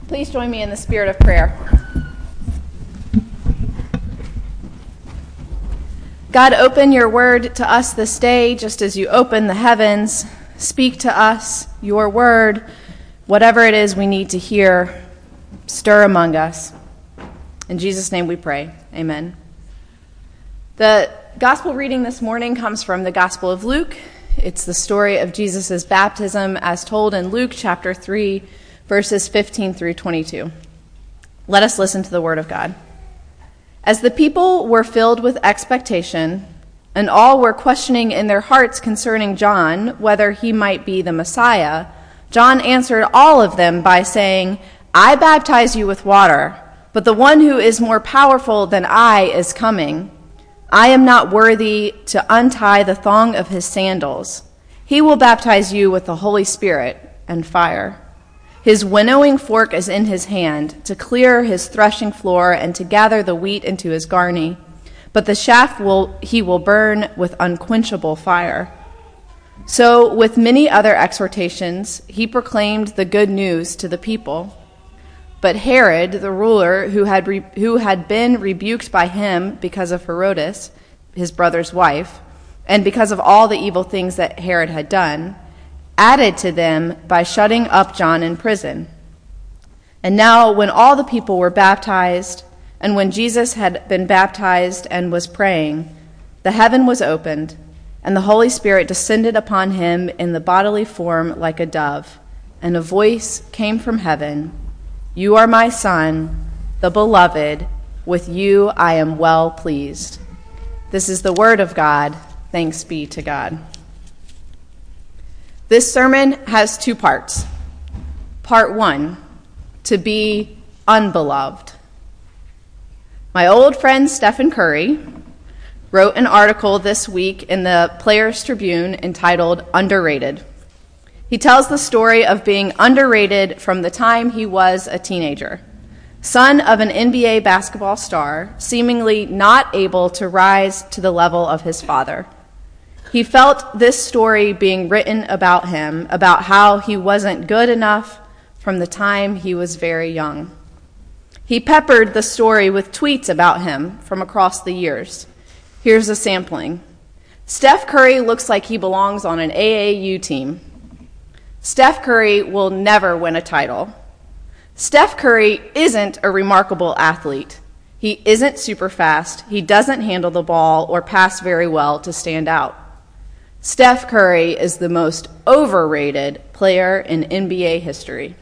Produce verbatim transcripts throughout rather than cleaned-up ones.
Please join me in the spirit of prayer. God, open your word to us this day, just as you open the heavens. Speak to us your word, whatever it is we need to hear, stir among us. In Jesus' name we pray. Amen. The gospel reading this morning comes from the Gospel of Luke. It's the story of Jesus' baptism as told in Luke chapter three, verses fifteen through twenty-two. Let us listen to the word of God. As the people were filled with expectation, and all were questioning in their hearts concerning John whether he might be the Messiah, John answered all of them by saying, "I baptize you with water, but the one who is more powerful than I is coming. I am not worthy to untie the thong of his sandals. He will baptize you with the Holy Spirit and fire. His winnowing fork is in his hand, to clear his threshing floor and to gather the wheat into his garney. But the chaff will he will burn with unquenchable fire." So, with many other exhortations, he proclaimed the good news to the people. But Herod, the ruler, who had re- who had been rebuked by him because of Herodias, his brother's wife, and because of all the evil things that Herod had done, added to them by shutting up John in prison. And now, when all the people were baptized, and when Jesus had been baptized and was praying, the heaven was opened, and the Holy Spirit descended upon him in the bodily form like a dove, and a voice came from heaven, "You are my Son, the beloved. With you I am well pleased." This is the word of God. Thanks be to God. This sermon has two parts. Part one, to be unbeloved. My old friend Stephen Curry wrote an article this week in the Players Tribune entitled Underrated. He tells the story of being underrated from the time he was a teenager. Son of an N B A basketball star, seemingly not able to rise to the level of his father. He felt this story being written about him, about how he wasn't good enough from the time he was very young. He peppered the story with tweets about him from across the years. Here's a sampling. Steph Curry looks like he belongs on an A A U team. Steph Curry will never win a title. Steph Curry isn't a remarkable athlete. He isn't super fast. He doesn't handle the ball or pass very well to stand out. Steph Curry is the most overrated player in N B A history.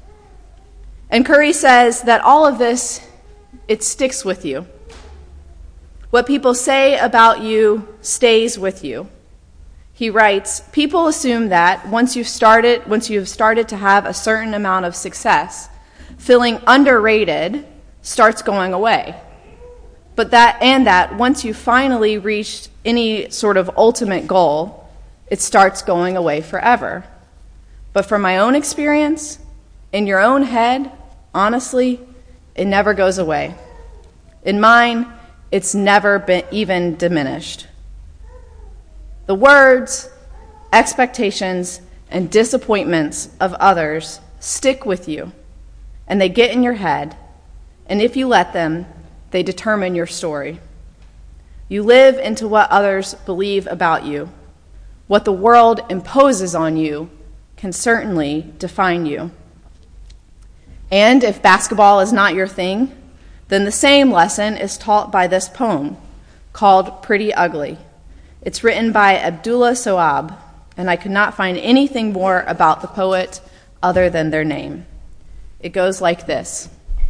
And Curry says that all of this, it sticks with you. What people say about you stays with you. He writes, "People assume that once you've started, once you've started to have a certain amount of success, feeling underrated starts going away. But that, and that once you've finally reached any sort of ultimate goal, it starts going away forever. But from my own experience, in your own head, honestly, it never goes away. In mine, it's never been even diminished." The words, expectations, and disappointments of others stick with you, and they get in your head, and if you let them, they determine your story. You live into what others believe about you. What the world imposes on you can certainly define you. And if basketball is not your thing, then the same lesson is taught by this poem called Pretty Ugly. It's written by Abdullah Soab, and I could not find anything more about the poet other than their name. It goes like this.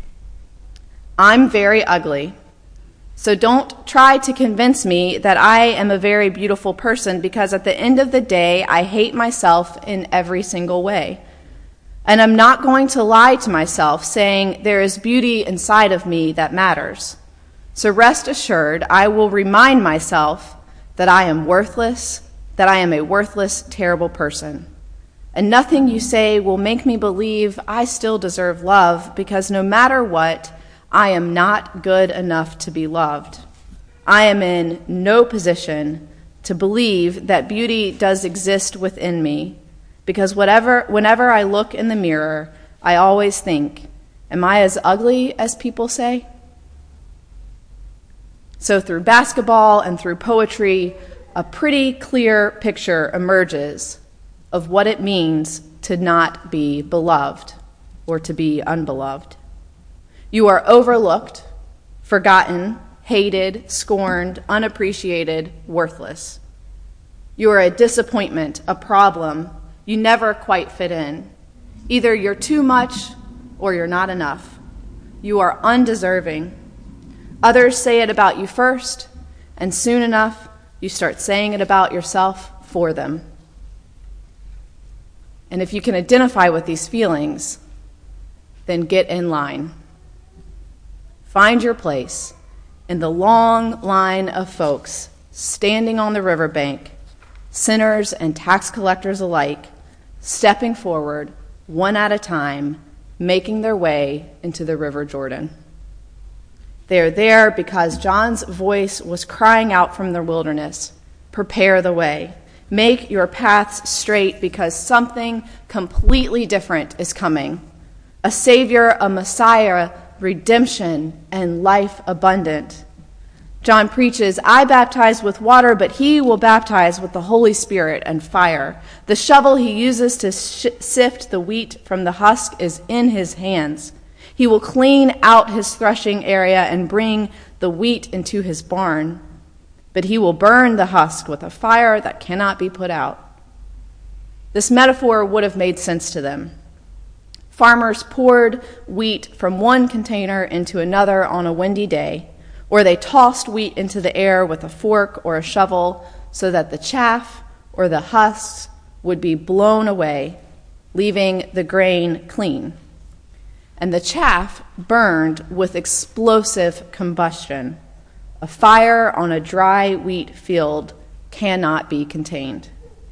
"I'm very ugly, so don't try to convince me that I am a very beautiful person, because at the end of the day, I hate myself in every single way. And I'm not going to lie to myself saying there is beauty inside of me that matters. So rest assured, I will remind myself that I am worthless, that I am a worthless, terrible person. And nothing you say will make me believe I still deserve love, because no matter what, I am not good enough to be loved. I am in no position to believe that beauty does exist within me, because whatever, whenever I look in the mirror, I always think, Am I as ugly as people say? So through basketball and through poetry, a pretty clear picture emerges of what it means to not be beloved or to be unbeloved. You are overlooked, forgotten, hated, scorned, unappreciated, worthless. You are a disappointment, a problem. You never quite fit in. Either you're too much or you're not enough. You are undeserving. Others say it about you first, and soon enough, you start saying it about yourself for them. And if you can identify with these feelings, then get in line. Find your place in the long line of folks standing on the riverbank, sinners and tax collectors alike, stepping forward one at a time, making their way into the River Jordan. They are there because John's voice was crying out from the wilderness, "Prepare the way. Make your paths straight, because something completely different is coming. A Savior, a Messiah, redemption, and life abundant." John preaches, "I baptize with water, but he will baptize with the Holy Spirit and fire. The shovel he uses to sh- sift the wheat from the husk is in his hands. He will clean out his threshing area and bring the wheat into his barn, but he will burn the husk with a fire that cannot be put out." This metaphor would have made sense to them. Farmers poured wheat from one container into another on a windy day, or they tossed wheat into the air with a fork or a shovel so that the chaff or the husks would be blown away, leaving the grain clean. And the chaff burned with explosive combustion. A fire on a dry wheat field cannot be contained.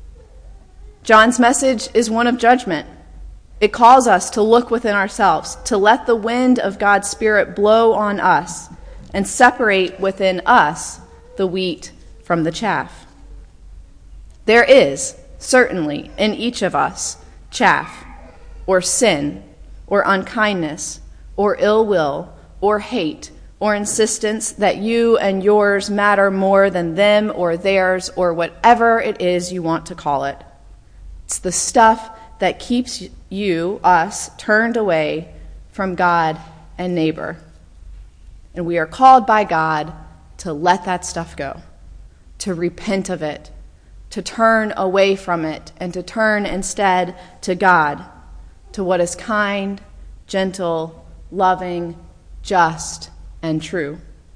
John's message is one of judgment. It calls us to look within ourselves, to let the wind of God's Spirit blow on us and separate within us the wheat from the chaff. There is, certainly, in each of us, chaff, or sin, or unkindness, or ill will, or hate, or insistence that you and yours matter more than them or theirs, or whatever it is you want to call it. It's the stuff that keeps you, us, turned away from God and neighbor. And we are called by God to let that stuff go, to repent of it, to turn away from it, and to turn instead to God, to what is kind, gentle, loving, just, and true.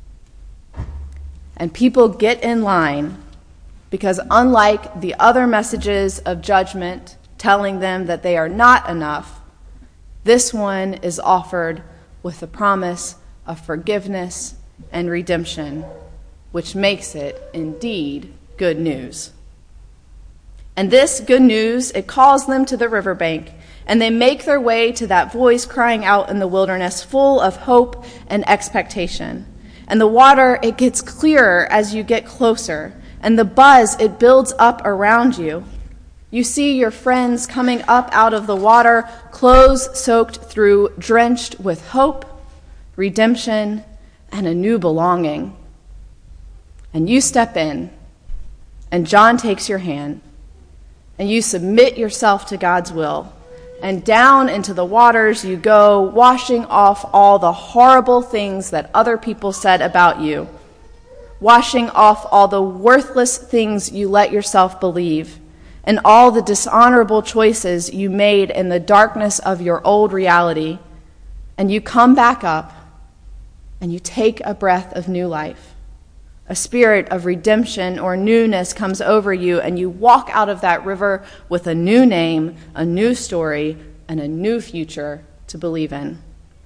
And people get in line because, unlike the other messages of judgment telling them that they are not enough, this one is offered with the promise of forgiveness and redemption, which makes it indeed good news. And this good news, it calls them to the riverbank, and they make their way to that voice crying out in the wilderness, full of hope and expectation. And the water, it gets clearer as you get closer, and the buzz, it builds up around you. You see your friends coming up out of the water, clothes soaked through, drenched with hope, redemption, and a new belonging. And you step in, and John takes your hand, and you submit yourself to God's will, and down into the waters you go, washing off all the horrible things that other people said about you, washing off all the worthless things you let yourself believe, and all the dishonorable choices you made in the darkness of your old reality, and you come back up, and you take a breath of new life. A spirit of redemption or newness comes over you, and you walk out of that river with a new name, a new story, and a new future to believe in.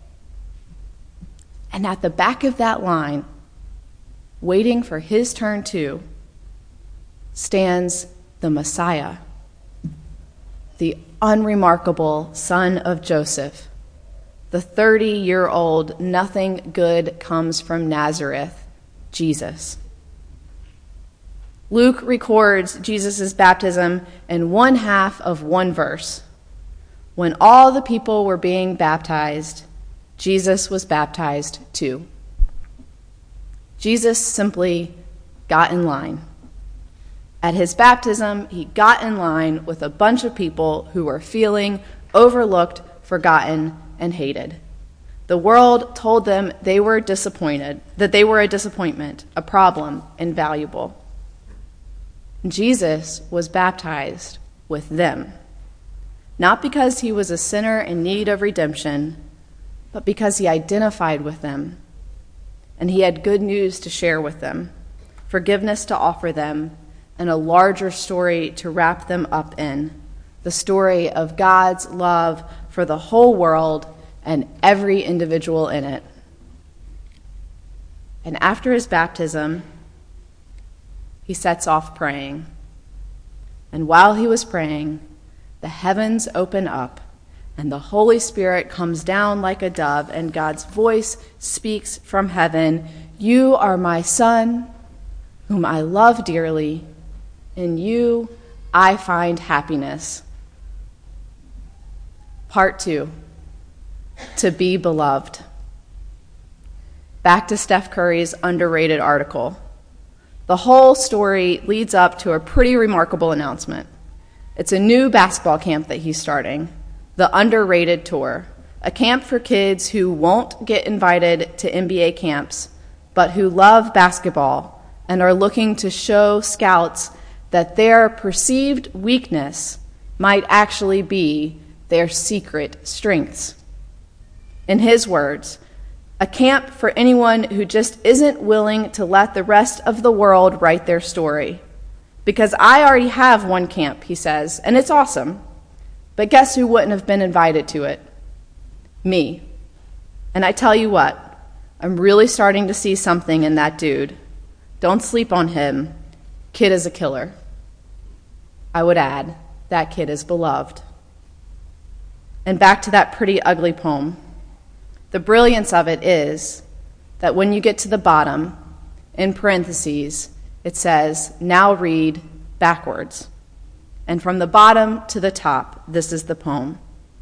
And at the back of that line, waiting for his turn too, stands the Messiah, the unremarkable son of Joseph, the thirty-year-old nothing good comes from Nazareth, Jesus. Luke records Jesus' baptism in one half of one verse. When all the people were being baptized, Jesus was baptized too. Jesus simply got in line. At his baptism, he got in line with a bunch of people who were feeling overlooked, forgotten, and hated. The world told them they were disappointed, that they were a disappointment, a problem, invaluable. Jesus was baptized with them, not because he was a sinner in need of redemption, but because he identified with them, and he had good news to share with them, forgiveness to offer them, and a larger story to wrap them up in, the story of God's love for the whole world and every individual in it. And after his baptism, he sets off praying. And while he was praying, the heavens open up, and the Holy Spirit comes down like a dove, and God's voice speaks from heaven, "You are my Son, whom I love dearly. In you I find happiness." Part two, to be beloved. Back to Steph Curry's underrated article. The whole story leads up to a pretty remarkable announcement. It's a new basketball camp that he's starting, the Underrated Tour, a camp for kids who won't get invited to N B A camps, but who love basketball and are looking to show scouts that their perceived weakness might actually be their secret strengths. In his words, a camp for anyone who just isn't willing to let the rest of the world write their story. Because I already have one camp, he says, and it's awesome. But guess who wouldn't have been invited to it? Me. And I tell you what, I'm really starting to see something in that dude. Don't sleep on him. Kid is a killer. I would add, that kid is beloved. And back to that pretty ugly poem. The brilliance of it is that when you get to the bottom, in parentheses, it says, "Now read backwards." And from the bottom to the top, this is the poem.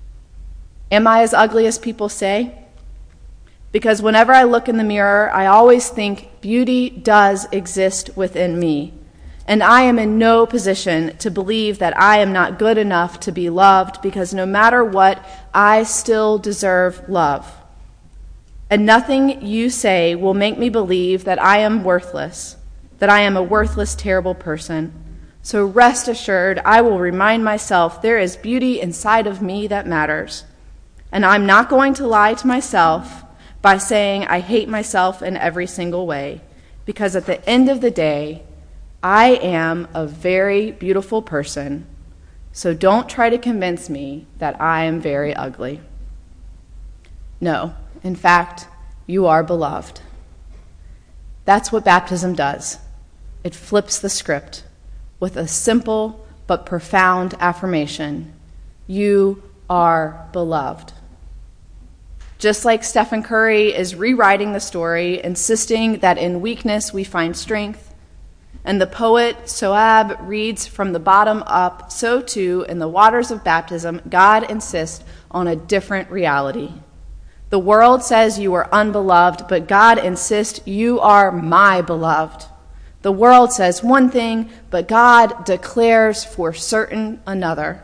Am I as ugly as people say? Because whenever I look in the mirror, I always think beauty does exist within me. And I am in no position to believe that I am not good enough to be loved, because no matter what, I still deserve love. And nothing you say will make me believe that I am worthless, that I am a worthless, terrible person. So rest assured, I will remind myself there is beauty inside of me that matters. And I'm not going to lie to myself by saying I hate myself in every single way, because at the end of the day, I am a very beautiful person, so don't try to convince me that I am very ugly. No, in fact, you are beloved. That's what baptism does. It flips the script with a simple but profound affirmation. You are beloved. Just like Stephen Curry is rewriting the story, insisting that in weakness we find strength, and the poet Soab reads from the bottom up, so too in the waters of baptism, God insists on a different reality. The world says you are unbeloved, but God insists you are my beloved. The world says one thing, but God declares for certain another.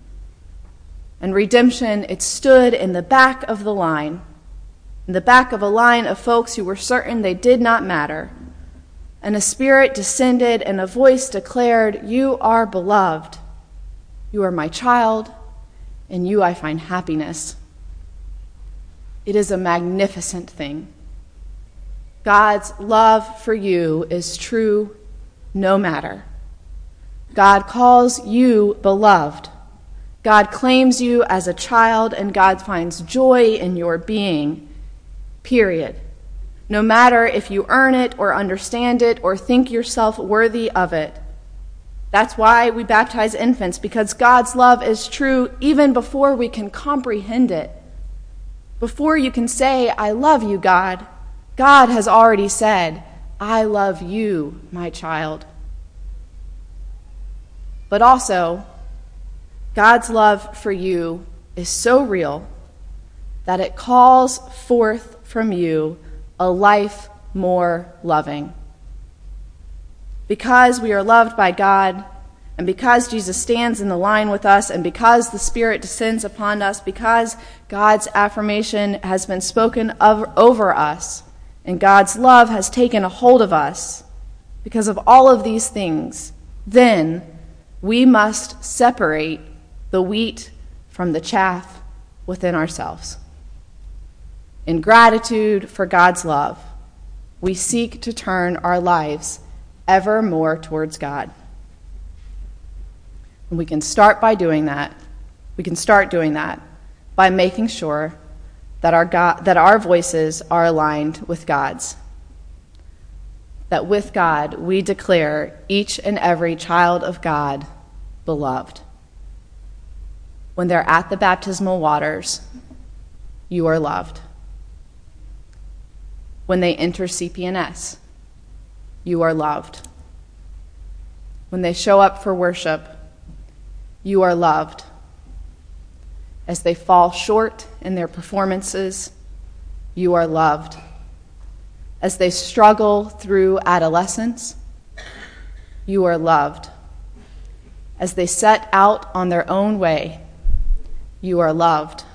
And redemption, it stood in the back of the line, in the back of a line of folks who were certain they did not matter. And a spirit descended and a voice declared, "You are beloved. You are my child, in you I find happiness." It is a magnificent thing. God's love for you is true no matter. God calls you beloved. God claims you as a child, and God finds joy in your being, period. No matter if you earn it or understand it or think yourself worthy of it. That's why we baptize infants, because God's love is true even before we can comprehend it. Before you can say, "I love you, God," God has already said, "I love you, my child." But also, God's love for you is so real that it calls forth from you a life more loving. Because we are loved by God, and because Jesus stands in the line with us, and because the Spirit descends upon us, because God's affirmation has been spoken of, over us, and God's love has taken a hold of us, because of all of these things, then we must separate the wheat from the chaff within ourselves. In gratitude for God's love, we seek to turn our lives ever more towards God. And we can start by doing that. We can start doing that by making sure that our God, that our voices are aligned with God's. That with God we declare each and every child of God beloved. When they're at the baptismal waters, you are loved. When they enter C P N S, you are loved. When they show up for worship, you are loved. As they fall short in their performances, you are loved. As they struggle through adolescence, you are loved. As they set out on their own way, you are loved.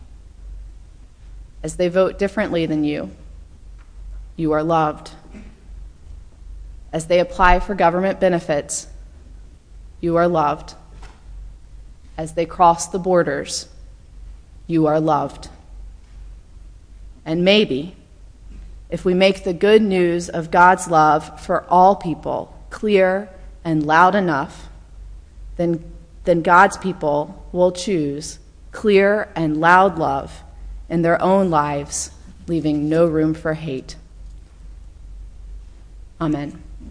As they vote differently than you, you are loved. As they apply for government benefits, you are loved. As they cross the borders, you are loved. And maybe, if we make the good news of God's love for all people clear and loud enough, then, then God's people will choose clear and loud love in their own lives, leaving no room for hate. Amen.